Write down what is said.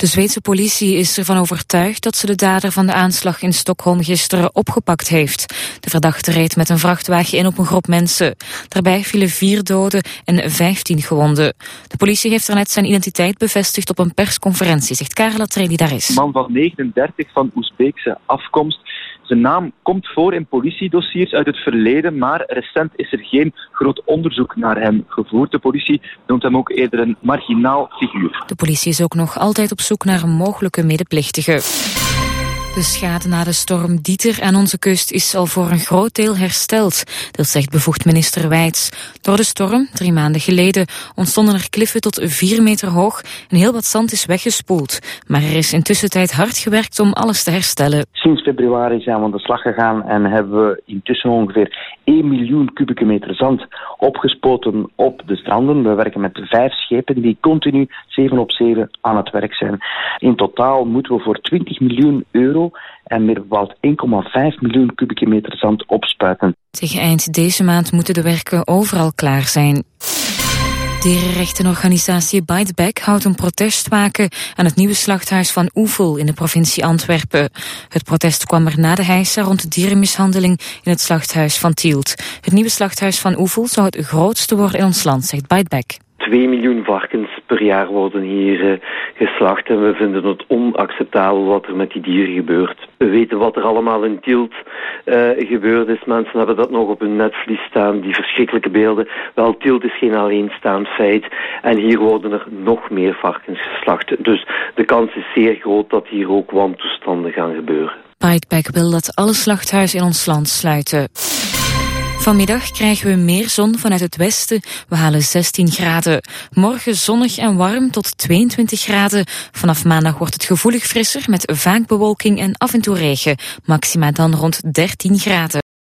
De Zweedse politie is ervan overtuigd dat ze de dader van de aanslag in Stockholm gisteren opgepakt heeft. De verdachte reed met een vrachtwagen in op een groep mensen. Daarbij vielen 4 doden en 15 gewonden. De politie heeft er net zijn identiteit bevestigd op een persconferentie, zegt Karla Trelidaris. Een man van 39 van Oezbeekse afkomst. Zijn naam komt voor in politiedossiers uit het verleden, maar recent is er geen groot onderzoek naar hem gevoerd. De politie noemt hem ook eerder een marginaal figuur. De politie is ook nog altijd op zoek naar een mogelijke medeplichtige. De schade na de storm Dieter aan onze kust is al voor een groot deel hersteld. Dat zegt bevoegd minister Wijts. Door de storm, 3 maanden geleden, ontstonden er kliffen tot 4 meter hoog en heel wat zand is weggespoeld. Maar er is intussen tijd hard gewerkt om alles te herstellen. Sinds februari zijn we aan de slag gegaan en hebben we intussen ongeveer 1 miljoen kubieke meter zand opgespoten op de stranden. We werken met 5 schepen die continu 7 op 7 aan het werk zijn. In totaal moeten we voor 20 miljoen euro en meer bepaald 1,5 miljoen kubieke meter zand opspuiten. Tegen eind deze maand moeten de werken overal klaar zijn. Dierenrechtenorganisatie Bite Back houdt een protestwaken aan het nieuwe slachthuis van Oevel in de provincie Antwerpen. Het protest kwam er na de heisa rond de dierenmishandeling in het slachthuis van Tielt. Het nieuwe slachthuis van Oevel zou het grootste worden in ons land, zegt Bite Back. 2 miljoen varkens per jaar worden hier geslacht en we vinden het onacceptabel wat er met die dieren gebeurt. We weten wat er allemaal in Tielt gebeurd is. Mensen hebben dat nog op hun netvlies staan, die verschrikkelijke beelden. Wel, Tielt is geen alleenstaand feit en hier worden er nog meer varkens geslacht. Dus de kans is zeer groot dat hier ook wantoestanden gaan gebeuren. Biteback wil dat alle slachthuizen in ons land sluiten. Vanmiddag krijgen we meer zon vanuit het westen. We halen 16 graden. Morgen zonnig en warm tot 22 graden. Vanaf maandag wordt het gevoelig frisser met vaak bewolking en af en toe regen. Maxima dan rond 13 graden.